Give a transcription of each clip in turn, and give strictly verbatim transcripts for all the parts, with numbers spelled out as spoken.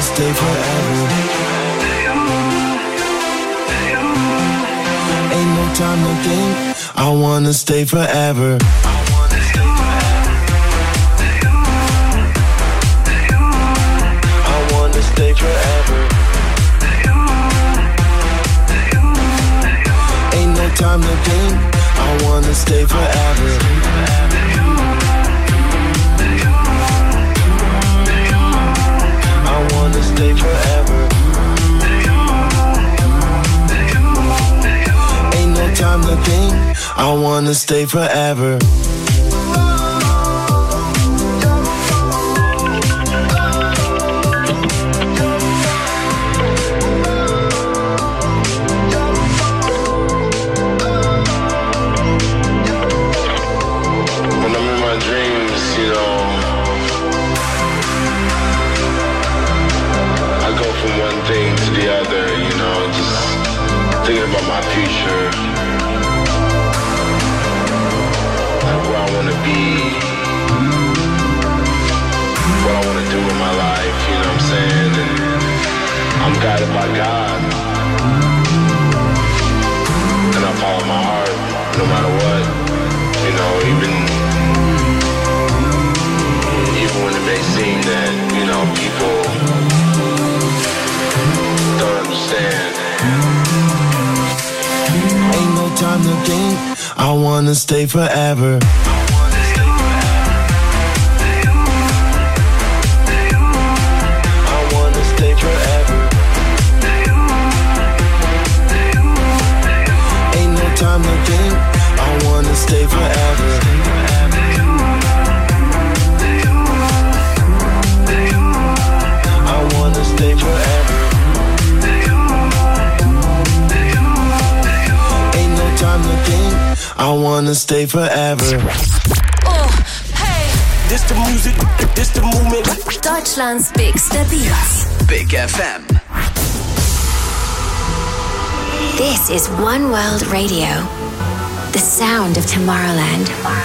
wanna stay forever. Ain't no time to think, I wanna stay forever. I wanna stay forever. Ain't no time to think, I wanna stay forever. I wanna stay forever. Ain't no time to think, I wanna stay forever. Thinking about my future, like where I want to be, what I want to do in my life, you know what I'm saying? And I'm guided by God, and I follow my heart no matter what, you know, even, even when it may seem that, you know, people don't understand. Ain't no time to think, I wanna stay forever. I wanna stay forever. Ain't no time to think, I wanna stay forever. I wanna stay forever. Time to think, I wanna stay forever. Oh, hey. This the music, this the movement. Deutschlands bigster Beats. Big F M. This is One World Radio. The sound of Tomorrowland.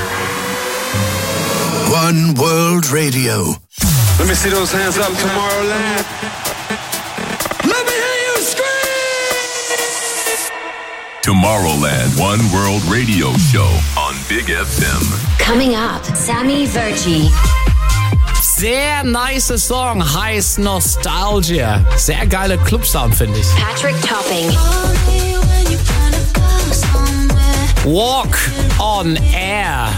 One World Radio. Let me see those hands up, Tomorrowland. Let me hear you scream! Tomorrowland One World Radio Show on Big F M. Coming up, Sammy Virgie. Sehr nice Song, heißt Nostalgia. Sehr geile Club-Sound, finde ich. Patrick Topping. Walk on Air.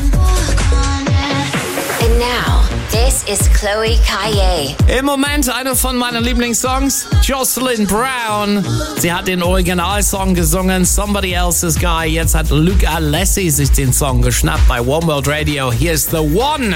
And now, this is Chloe Kaye. Im Moment eine von meinen Lieblingssongs, Jocelyn Brown. Sie hat den Originalsong gesungen, Somebody Else's Guy. Jetzt hat Luke Alessi sich den Song geschnappt bei One World Radio. Here's The One.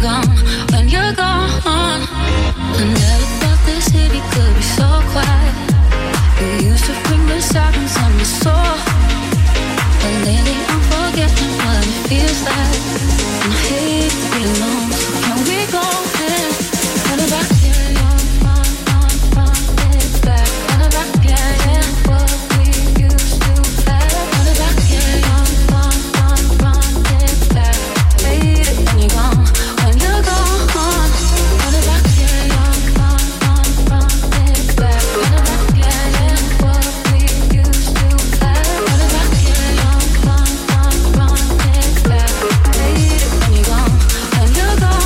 gone, when you're gone. I never thought this city could be so quiet. You used to bring the silence on my soul, but lately I'm forgetting what it feels like. And I hate to be alone, so can we go and run it back? Yeah, run, run, run, run it back. Run it back, yeah, yeah. What we used to have. Run it back, yeah, run, run, run, run it back. Hate it when you're gone, when you're gone. Run it back, yeah, run, run, run, run it back. Run it back, yeah, yeah. What we used to have. Run it back, yeah, run, run, run, run it back. Hate it when you're gone, when you're gone.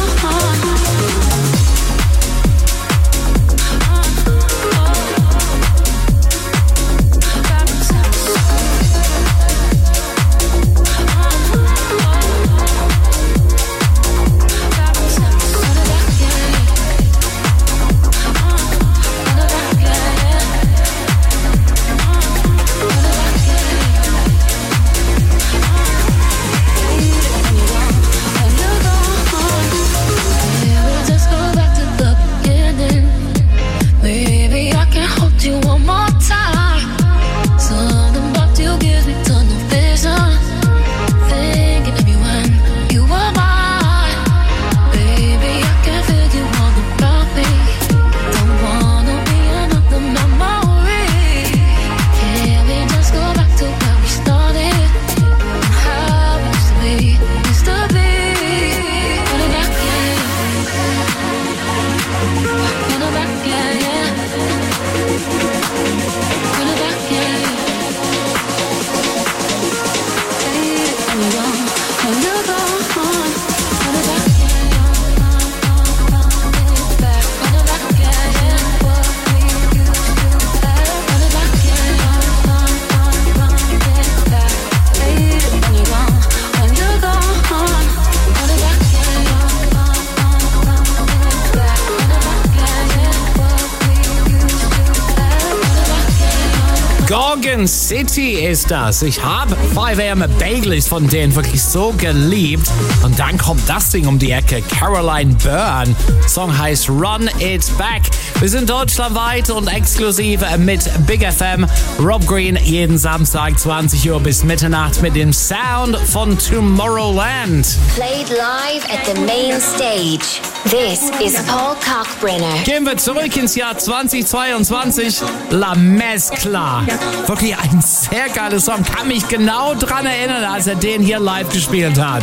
City ist das. Ich habe five a m Baileys von denen wirklich so geliebt. Und dann kommt das Ding um die Ecke. Caroline Byrne. Song heißt Run It Back. Wir sind deutschlandweit und exklusiv mit Big F M. Rob Green jeden Samstag zwanzig Uhr bis Mitternacht mit dem Sound von Tomorrowland. Played live at the main stage. This is Paul Kalkbrenner. Gehen wir zurück ins Jahr zweitausendzweiundzwanzig. La Mezcla. Wirklich ein sehr geiler Song. Kann mich genau dran erinnern, als er den hier live gespielt hat.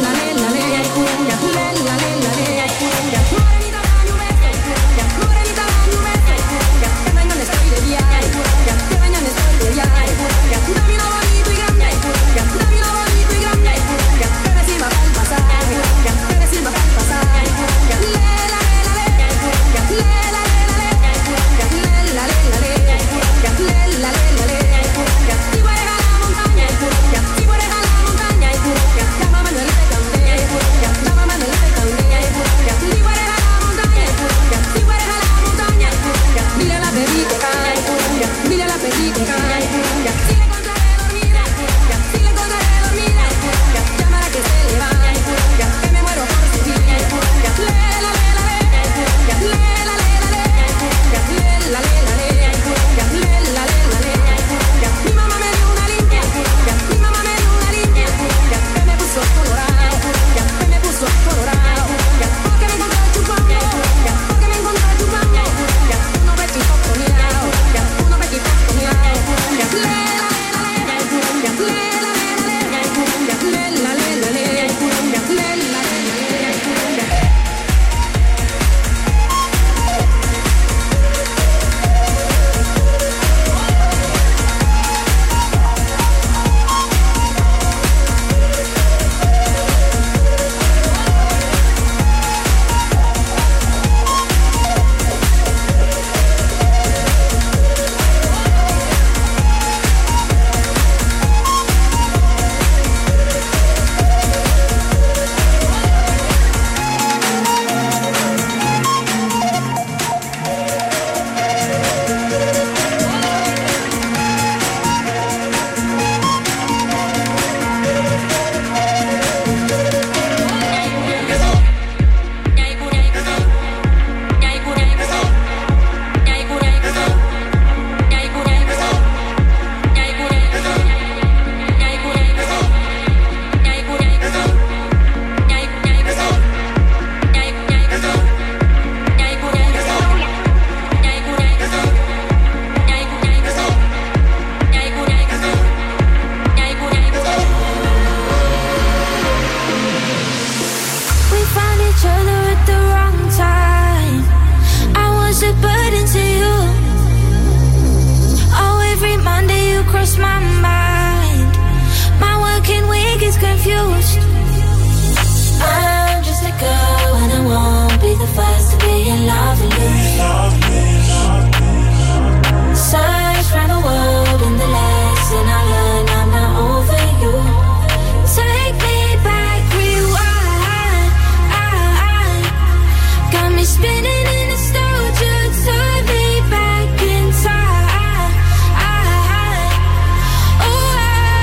Morenita, lost my mind. My working week is confused. I'm just a girl and I won't be the first to be in love with you. Search round the world and the lesson I learned, I'm not over you. Take me back, rewind. Got me spinning in nostalgia, turn me back in time. Oh,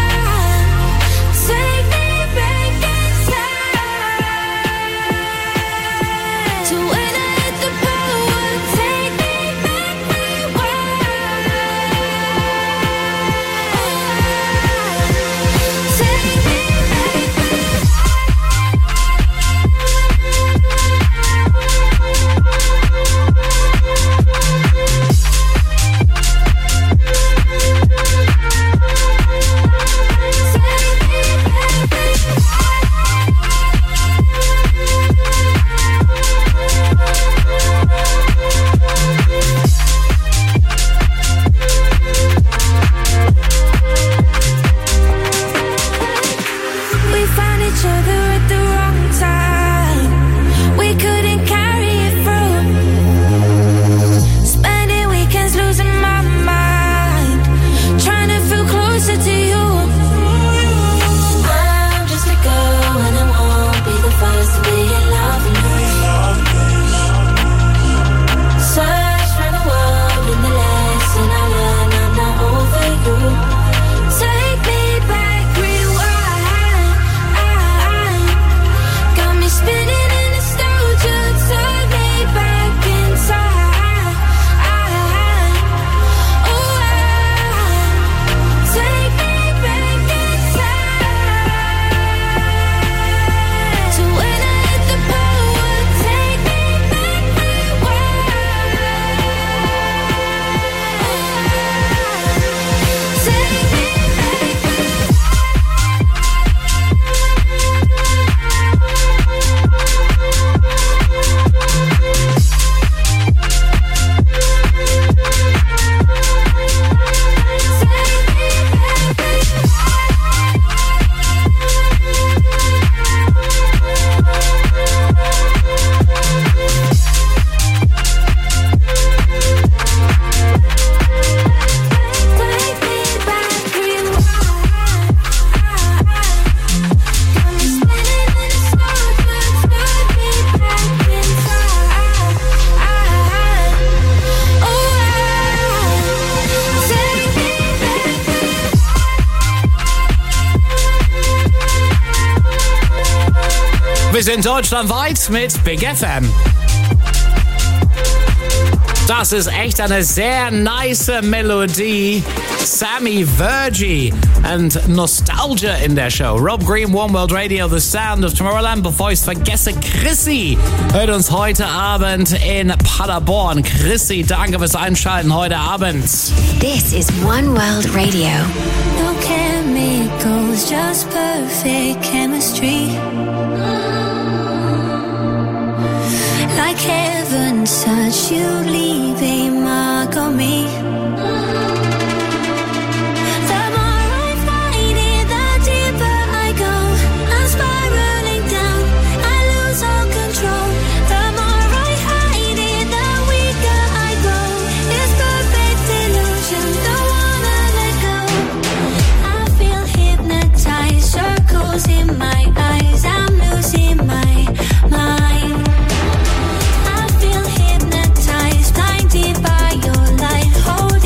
take me back in time to when I hit the power. Take me back, rewind. Take me we found each other at the wrong time. We couldn't carry it through. Spending weekends losing my mind, trying to feel closer to you. I'm just a girl and I won't be the first to be in love with you. Search round the world and the lesson I learned, I'm not over you. Take me back, rewind. Got me spinning in nostalgia, turn me back in time. Oh, take me back in time to when I hit the power. Take me back, rewind. Take me Wir sind deutschlandweit mit Big F M. Das ist echt eine sehr nice Melodie. Sammy Virgie and Nostalgia in der Show. Rob Green, One World Radio, The Sound of Tomorrowland. Bevor ich es vergesse, Chrissy hört uns heute Abend in Paderborn. Chrissy, danke fürs Einschalten heute Abend. This is One World Radio. no chemicals, just perfect chemistry. Like heaven's touch, you leave a mark on me. The more I find it, the deeper I go. I'm spiraling down, I lose all control. The more I hide it, the weaker I go. It's perfect illusion, don't wanna let go. I feel hypnotized, circles in my eyes, I'm losing my mind. I feel hypnotized, blinded by your light. Hold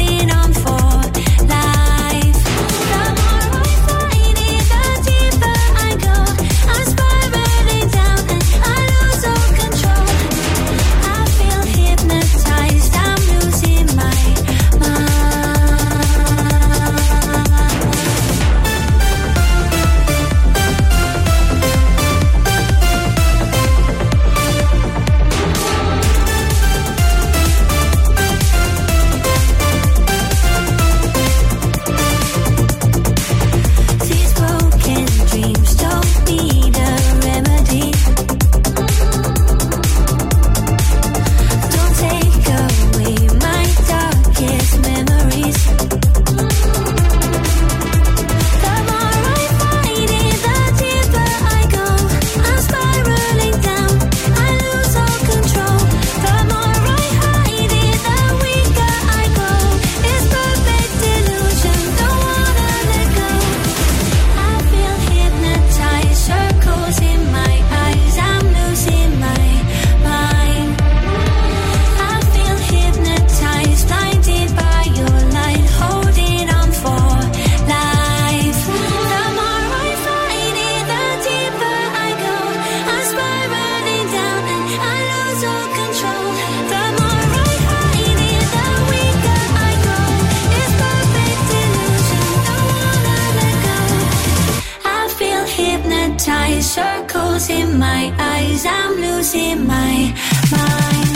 closing my eyes, I'm losing my mind.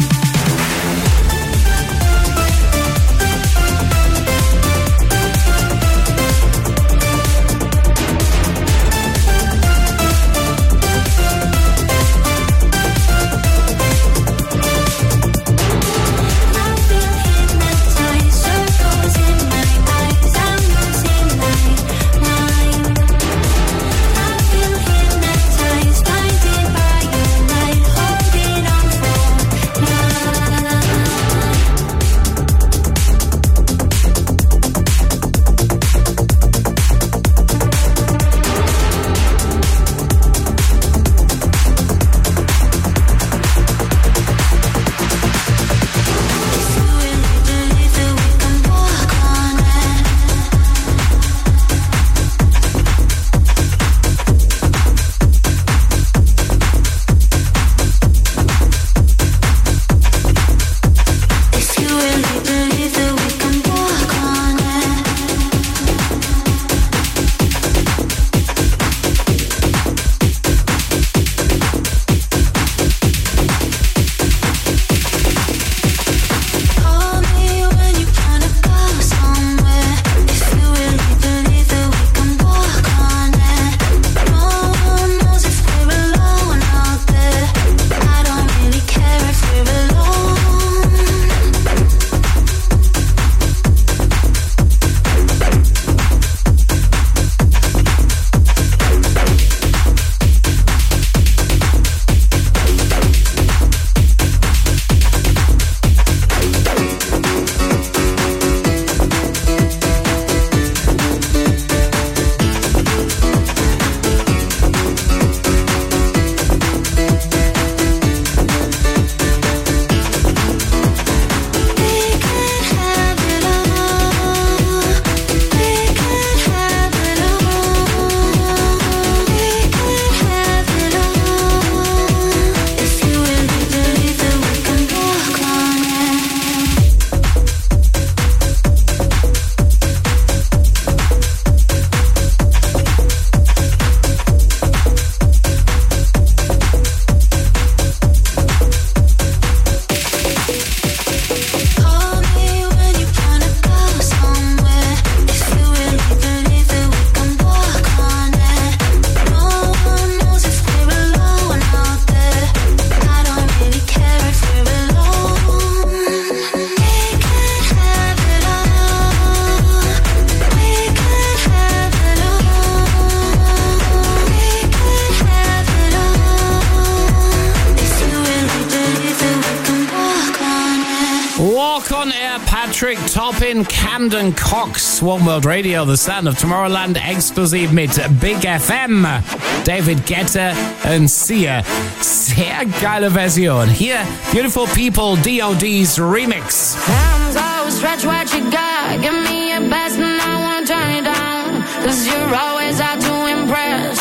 Patrick Toppin, Camden Cox, One World Radio, the Sound of Tomorrowland, exklusiv mit Big F M. David Guetta und Sia. Sehr geile Version. Hier, Beautiful People, D O D's Remix. Hands always stretch what you got. Give me your best and I won't turn it down. Cause you're always out to impress.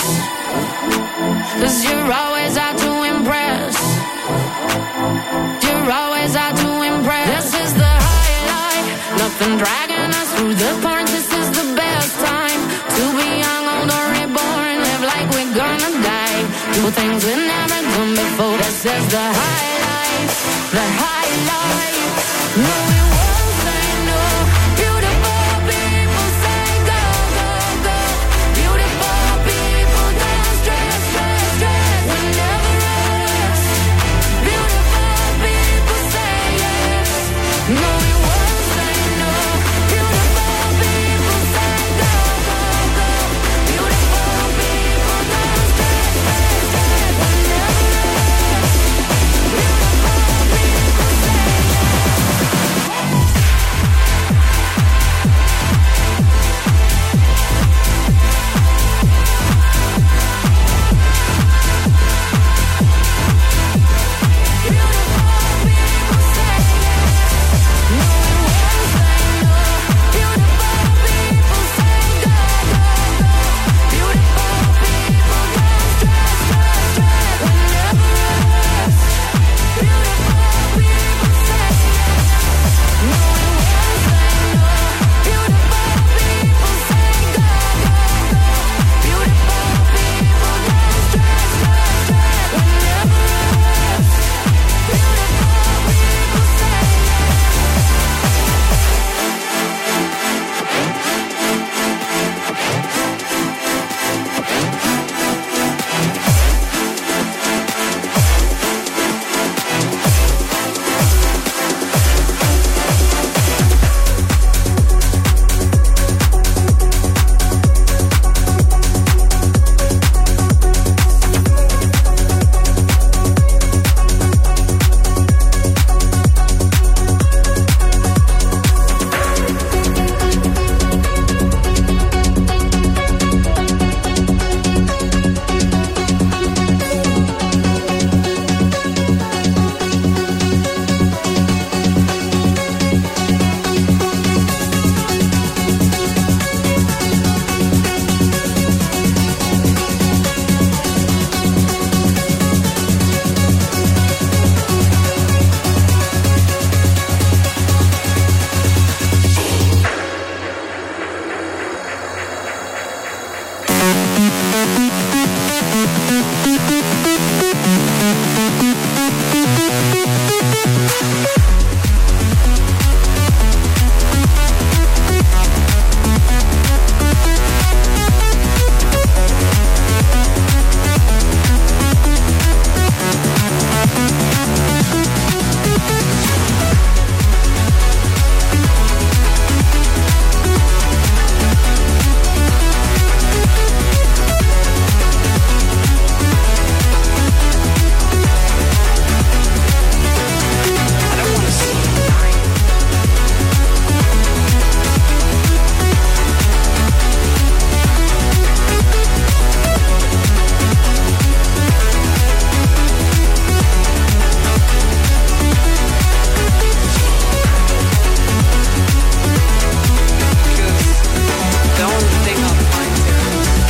Cause you're always out to impress. You're always out to impress. This is the highlight. Nothing dragging us through the thorns. This is the best time to be young, old or reborn. Live like we're gonna die. Do things we've never done before. This is the highlight. The highlight. No, we won't say no. Beautiful people say go, go, go. Beautiful people don't stress, stress, stress. We never rest. Beautiful people say yes. No, we won't say no.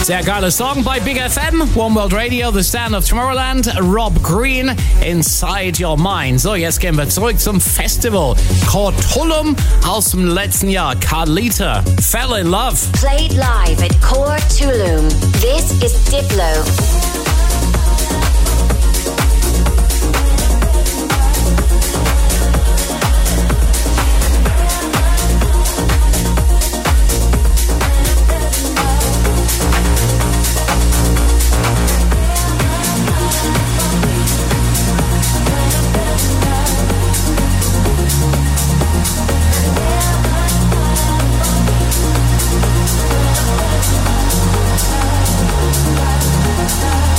Sehr geiler Song bei Big F M, One World Radio, The Sound of Tomorrowland, Rob Green, Inside Your Mind. So, jetzt gehen wir zurück zum Festival. Cortulum aus dem letzten Jahr, Carlita, Fell in Love. Played live at Cortulum. This is Diplo. Bye.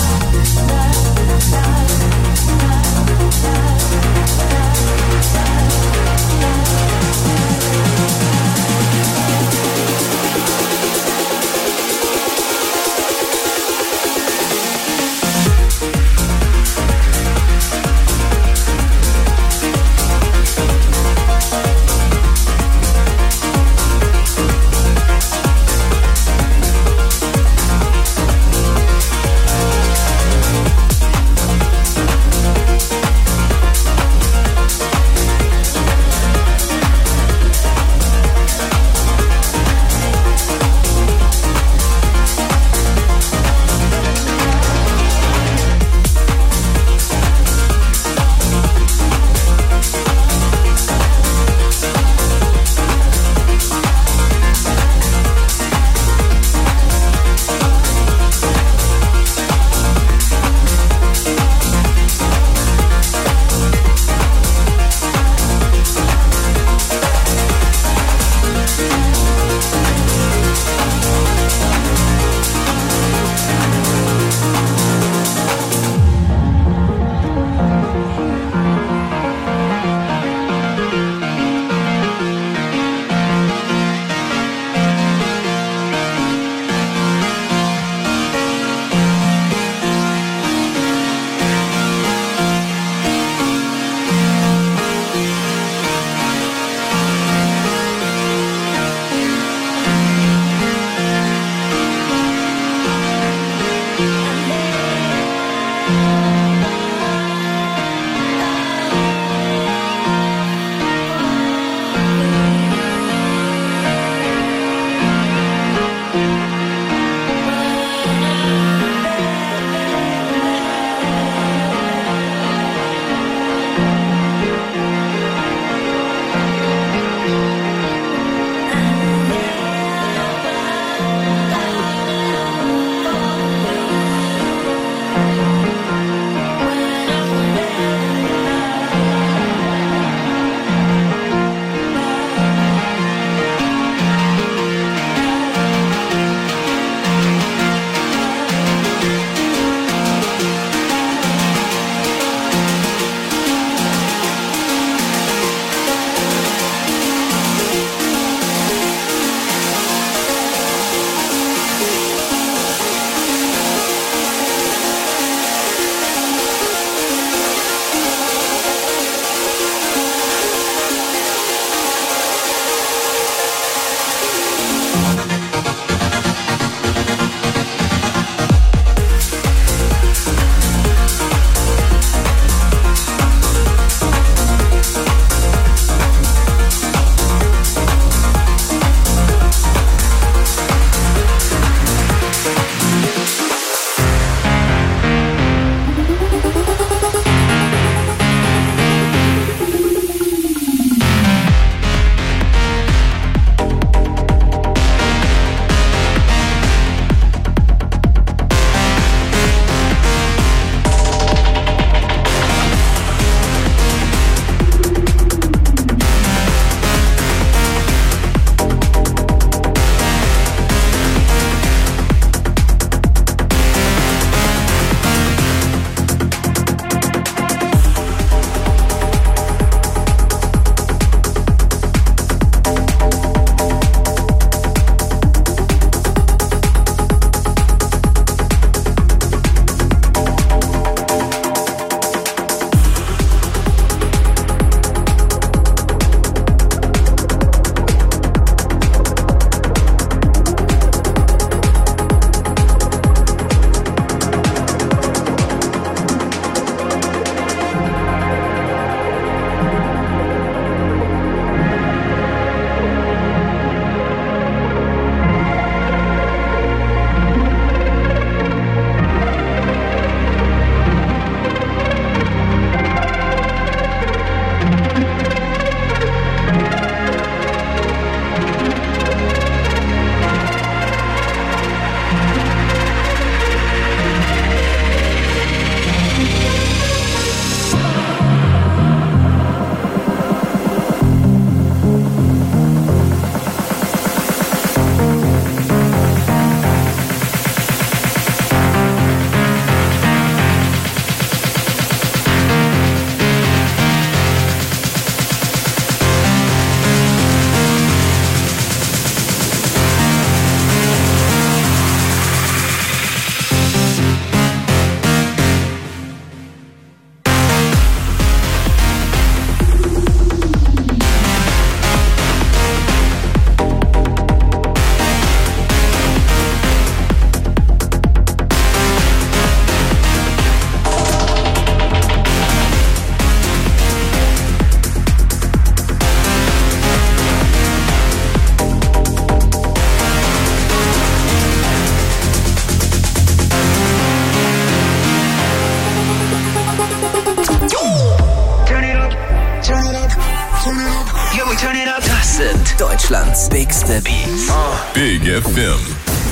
Deutschlands bigste Beats. Big F M.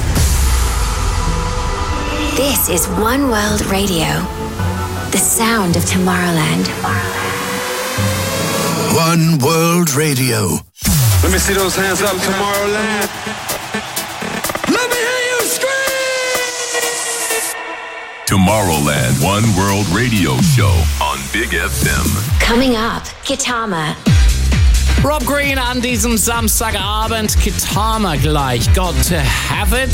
This is One World Radio, the sound of Tomorrowland. One World Radio. Let me see those hands up, Tomorrowland. Let me hear you scream! Tomorrowland One World Radio Show on Big F M. Coming up, Gitama. Rob Green an diesem Samstagabend, Gitama gleich, Got to Have It.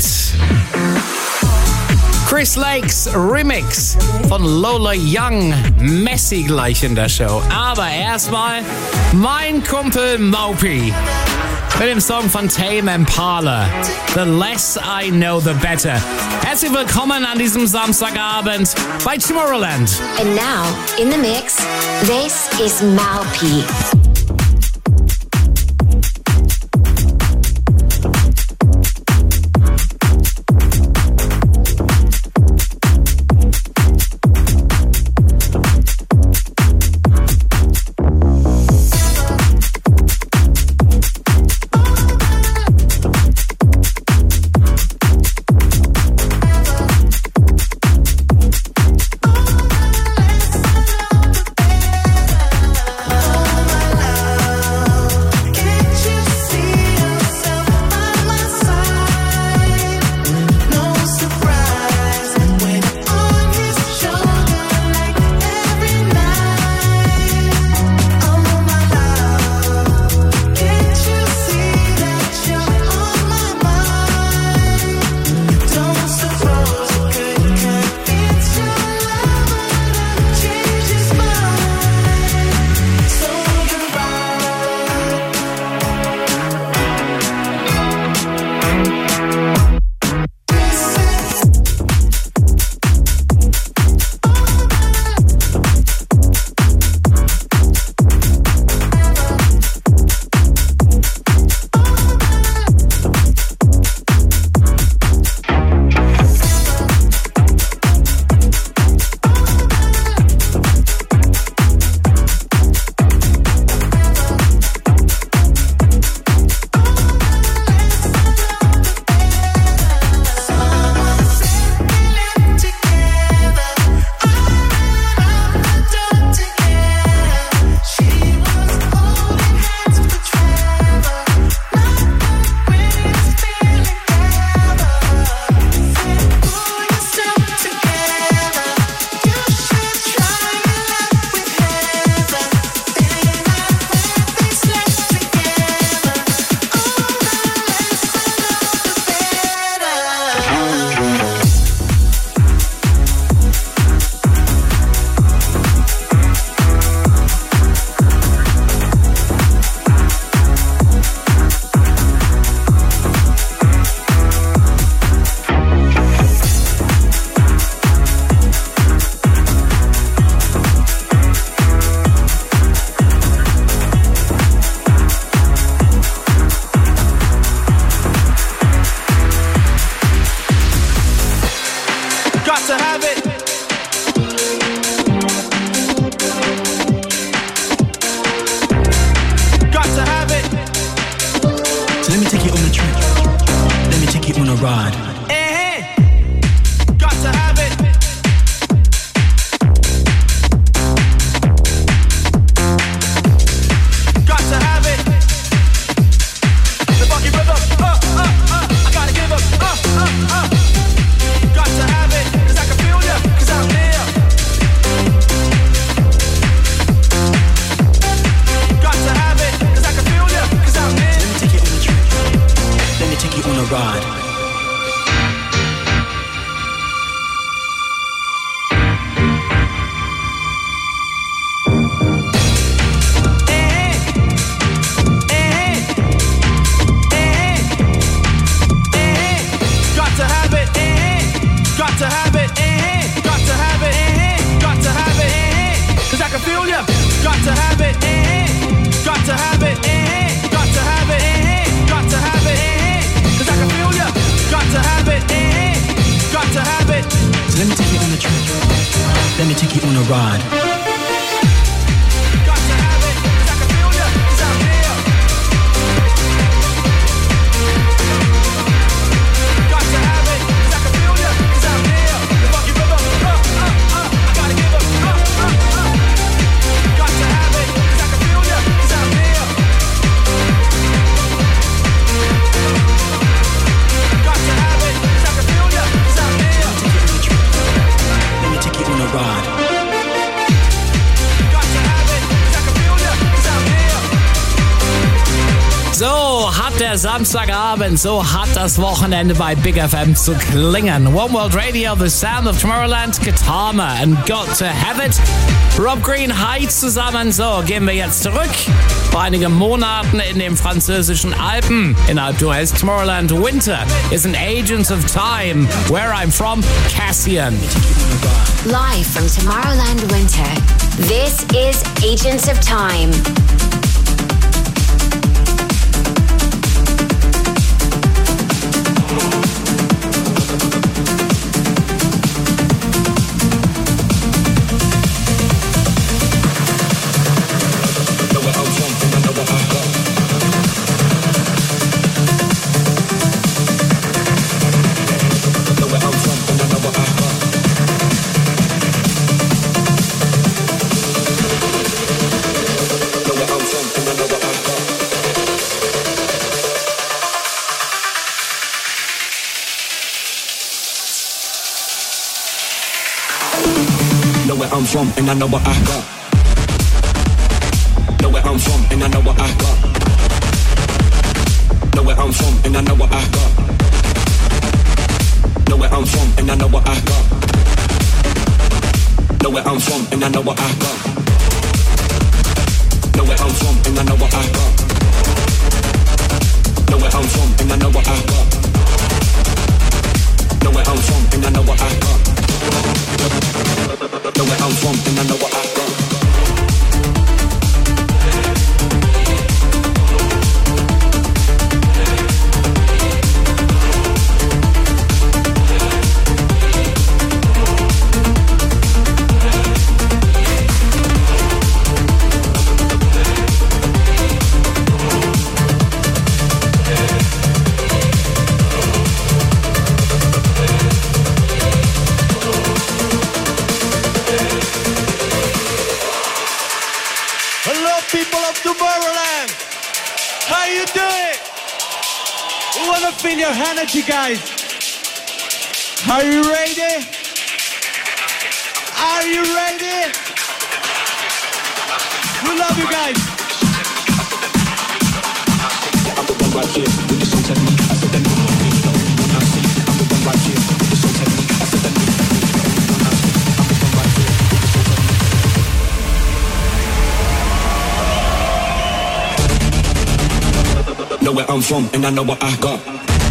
Chris Lakes Remix von Lola Young, Messi gleich in der Show. Aber erstmal mein Kumpel Maupi mit dem Song von Tame Impala, The Less I Know The Better. Herzlich willkommen an diesem Samstagabend bei Tomorrowland. And now, in the mix, this is Maupi. Got to have it, got to have it, got to have it, 'cause I can feel ya. So hat der Samstagabend, so hat das Wochenende bei Big F M zu klingen. One World Radio, the sound of Tomorrowland, Katama and Got to Have It. Rob Green, hi zusammen. So, gehen wir jetzt zurück. Vor einigen Monaten in den französischen Alpen. Innerhalb du heißt Tomorrowland Winter is an Agents of Time. Where I'm from, Cassian. Live from Tomorrowland Winter, this is Agents of Time. I'm from and I know what I got. Know where I'm from and I know what I got. Know where I'm from and I know what I got. Know where I'm from and I know what I got. Know where I'm from and I know what I got. Know where I'm from and I know what I got. Know where I'm from and I know what I got. Know where I'm from and I know what I got. Know where I'm from and I know what I got. Tomorrowland, how you doing? We wanna feel your energy, guys. Are you ready? Are you ready? We love you guys. I'm the one right here with the soul technique. I said that no more need no. I see. I'm the one right here with the soul technique. I said that no more need no. I see. I'm the one right here with the soul technique. Know where I'm from and I know what I got.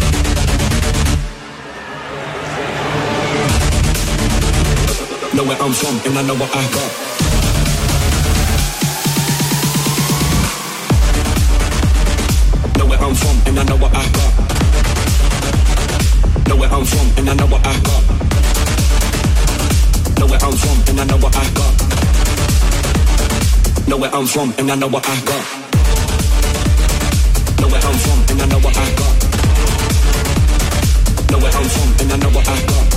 Know where I'm from and I know what I got. Know where I'm from and I know what I got. Know where I'm from and I know what I got. Know where I'm from and I know what I got. Know where I'm from and I know what I got. Know where I'm from and I know what I got. Know where I'm from and I know what I got.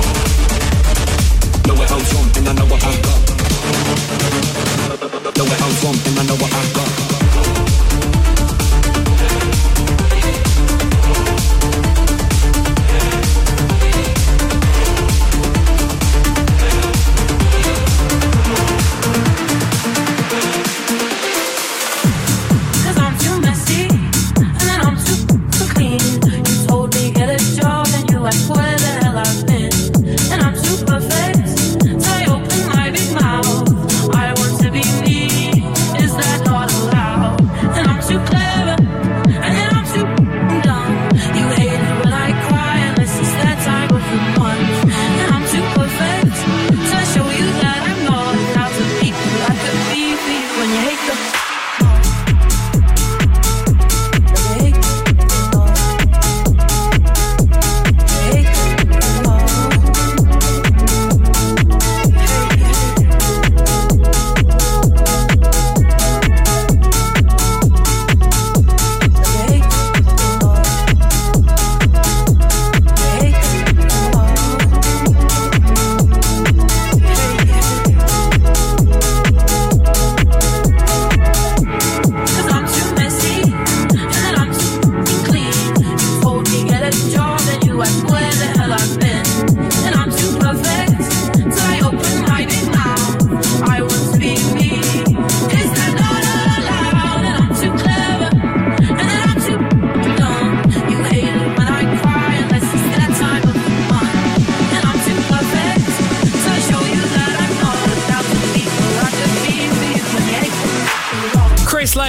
Know where I'm from and I know what I got. Know where I'm from and I know what I got.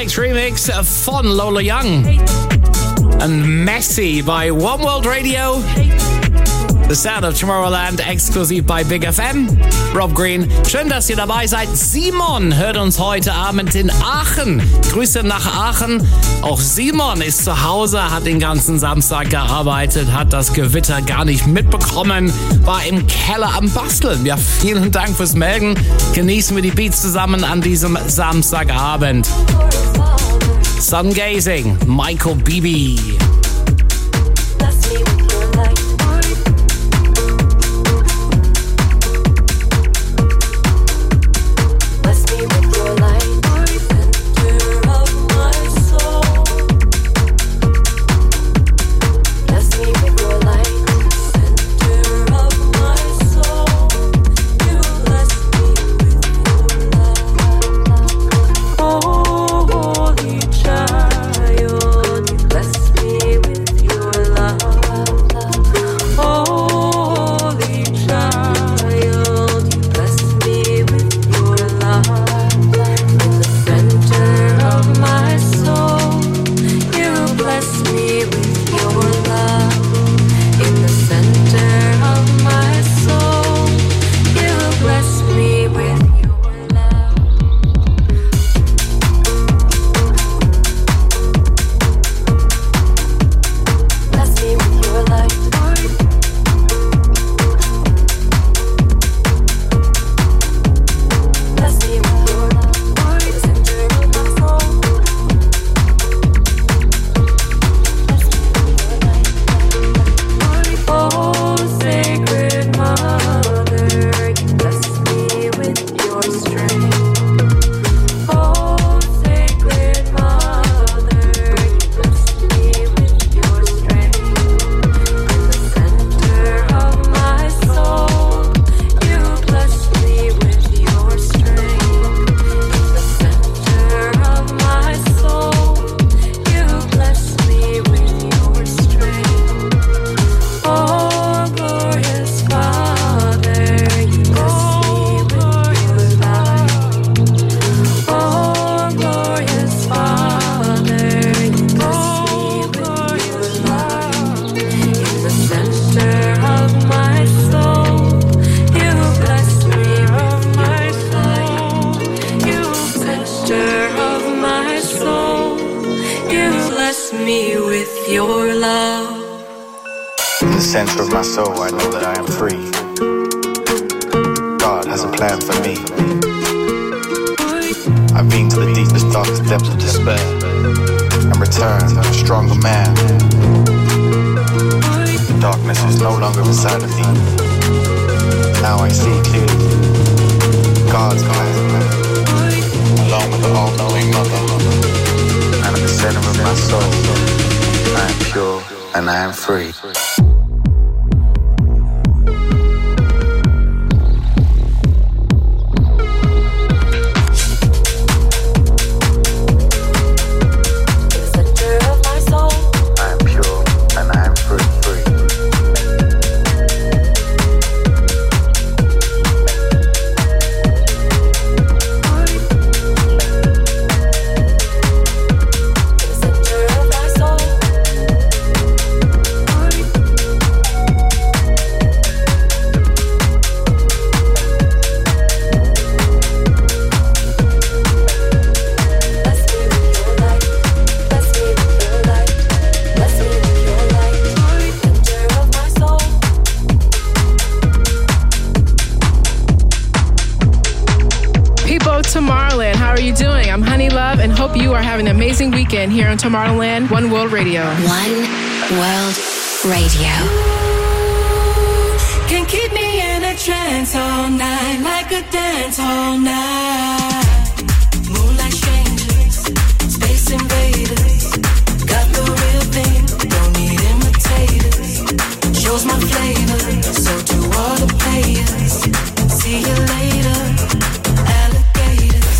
Alex Remix von Lola Young. Und Messi bei One World Radio. The Sound of Tomorrowland exklusiv bei Big F M. Rob Green, schön, dass ihr dabei seid. Simon hört uns heute Abend in Aachen. Grüße nach Aachen. Auch Simon ist zu Hause, hat den ganzen Samstag gearbeitet, hat das Gewitter gar nicht mitbekommen, war im Keller am Basteln. Ja, vielen Dank fürs Melden. Genießen wir die Beats zusammen an diesem Samstagabend. Sungazing, Michael Bibi. Center of my soul, I know that I am free. God has a plan for me. I've been to the deepest, darkest depths of despair and returned a stronger man. The darkness is no longer inside of me. Now I see clearly God's plan, along with the all-knowing mother. And at the center of my soul, I am pure and I am free. Amazing weekend here on Tomorrowland, One World Radio. One World Radio. Can keep me in a trance all night, like a dance all night. Moonlight strangers, space invaders, got the real thing, don't need imitators. Shows my flavor, so to all the players. See you later, alligators.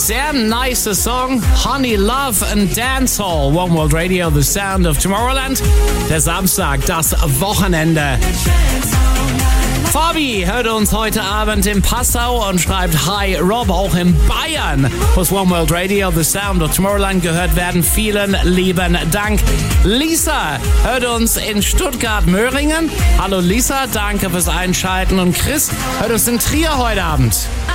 sehr nice Song. Honey, Love and Dancehall. One World Radio, the sound of Tomorrowland. Der Samstag, das Wochenende. Fabi hört uns heute Abend in Passau und schreibt Hi Rob, auch in Bayern. Plus One World Radio, the sound of Tomorrowland gehört werden. Vielen lieben Dank. Lisa hört uns in Stuttgart-Möhringen. Hallo Lisa, danke fürs Einschalten. Und Chris hört uns in Trier heute Abend.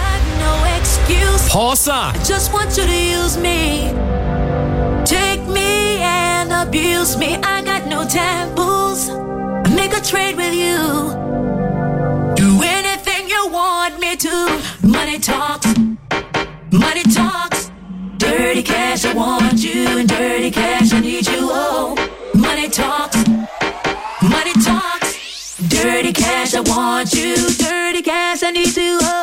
Porsa. Just want you to use me. Take me and abuse me. I got no taboos. Make a trade with you. Do anything you want me to. Money talks, money talks. Dirty cash, I want you, and dirty cash, I need you. Oh, money talks, money talks. Dirty cash, I want you, dirty cash, I need you. Oh.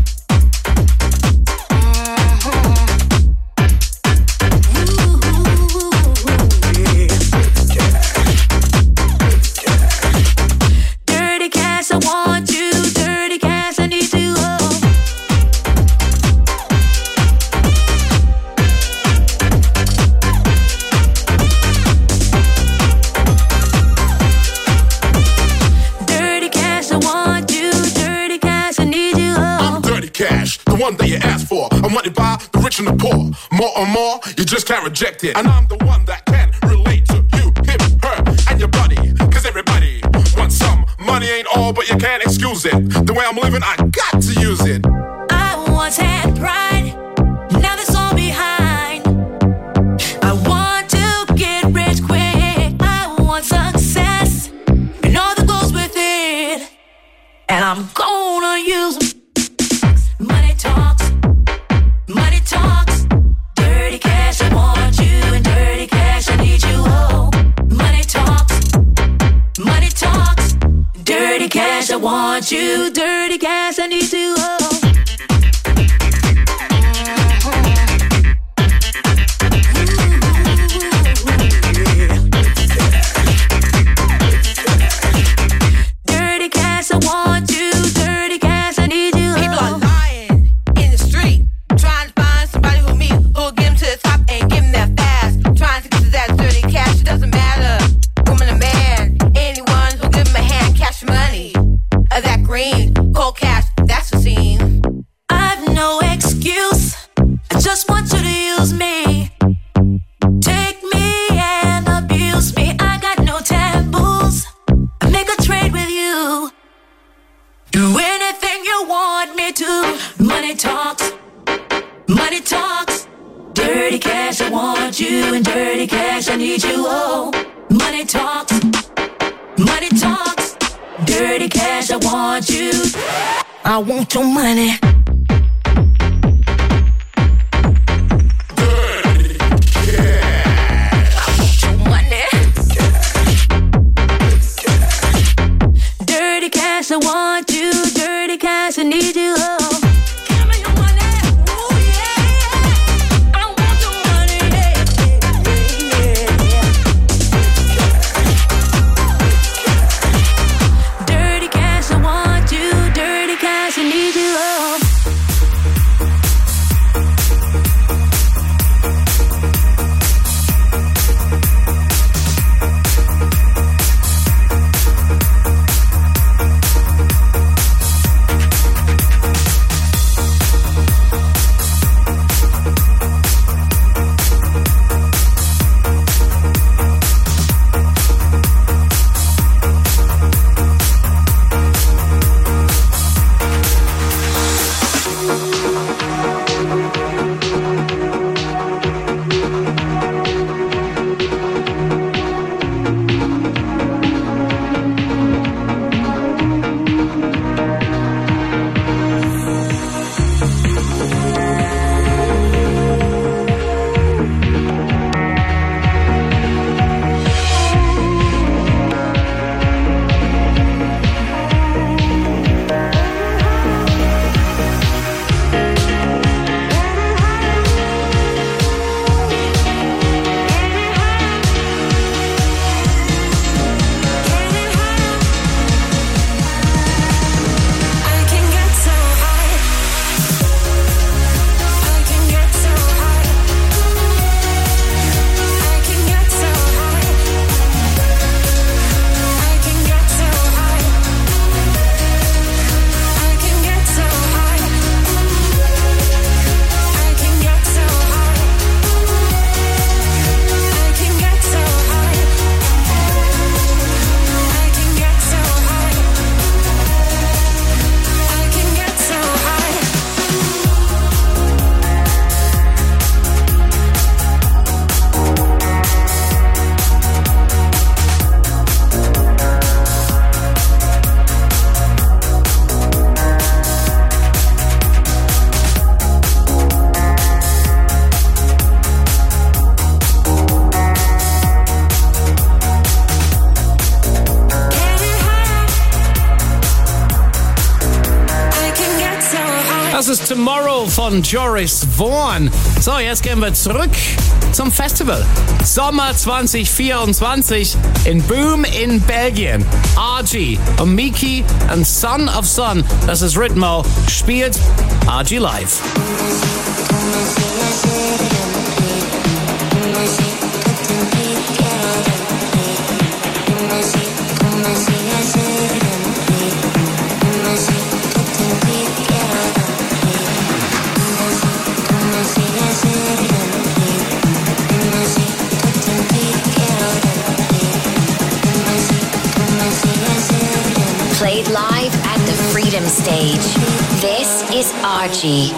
One that you ask for, I'm wanted by the rich and the poor. More and more, you just can't reject it. And I'm the one that can relate to you, him, her, and your buddy. Cause everybody wants some. Money ain't all, but you can't excuse it. The way I'm living, I got to use it. I once had pride, now that's all behind. I want to get rich quick. I want success, and all that goes with it. And I'm gonna use them. Money talks, money talks. Dirty cash, I want you, and dirty cash, I need you. Oh, money talks, money talks. Dirty cash, I want you, dirty cash, I need you. Oh. Dirty cash, I want you, dirty cash, I need you. People are lying in the street, trying to find somebody who me, who'll get them to the top and give them that fast. Trying to get to that dirty cash, it doesn't matter. Woman or man, anyone who'll give them a hand, cash money. Uh, that green, cold cash, that's the scene. I've no excuse, I just want you to use me. Take me and abuse me, I got no taboos. I make a trade with you. Do anything you want me to. Money talks, money talks. Dirty cash, I want you, and dirty cash, I need you. Oh, money talks, money talks. Dirty cash, I want you. I want your money. Dirty cash. I want your money. Dirty cash, I want you. Dirty cash, I need you. Oh. Give me your money. Ooh, yeah, yeah. I want your money. Yeah, yeah, yeah. Dirty cash, I want you. Dirty cash, I need you. Oh. Tomorrow von Joris Voorn. So, jetzt gehen wir zurück zum Festival. Sommer zwanzig vierundzwanzig in Boom in Belgien. R G und Miki und Son of Sun, das ist Ritmo, spielt R G live. Played live at the Freedom Stage. This is R G.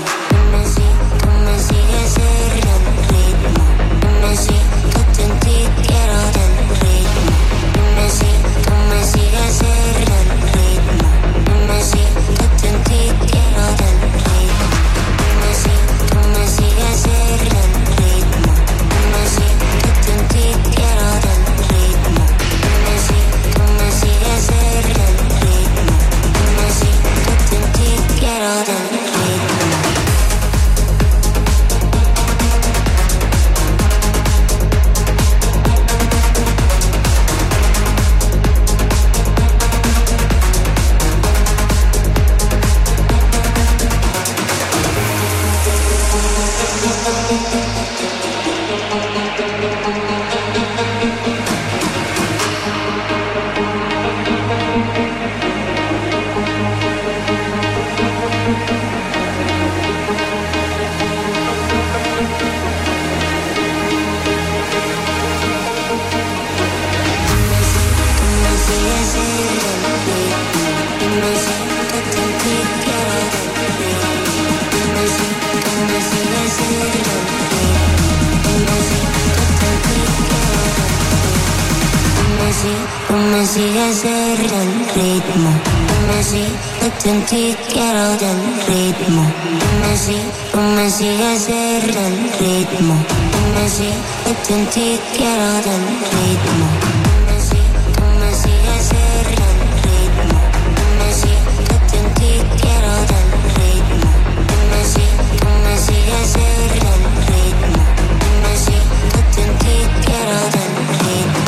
Come sigue ser el ritmo, come sigue sentir quiero del ritmo, come sigue, come sigue ser el ritmo, come sigue sentir quiero del ritmo, come sigue, come sigue ser el ritmo, come sigue sentir quiero del ritmo, come sigue, come sigue ser el ritmo, come sigue sentir quiero del ritmo.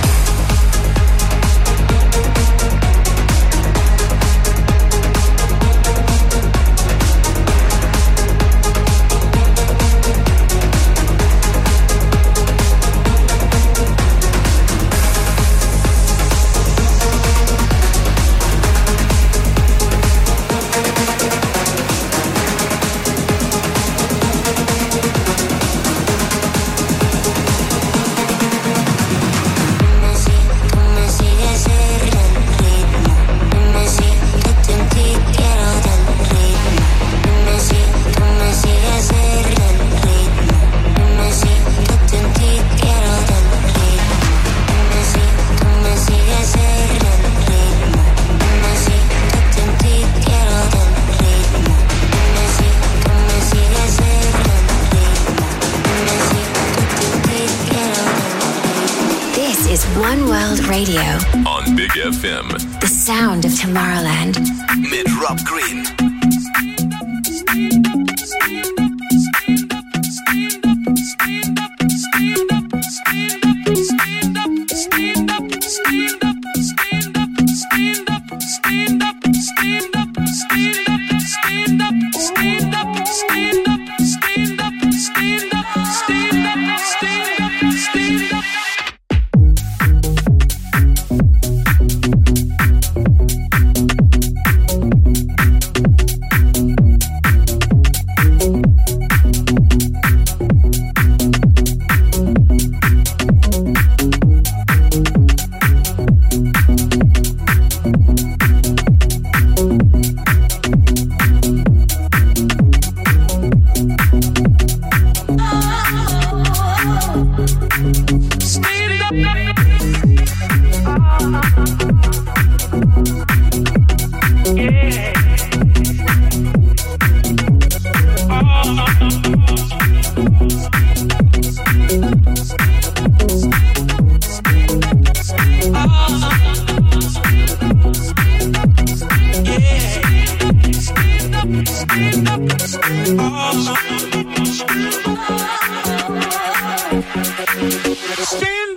One World Radio on Big F M. The sound of Tomorrowland. Mit Rob Green. Stand up, stand Stand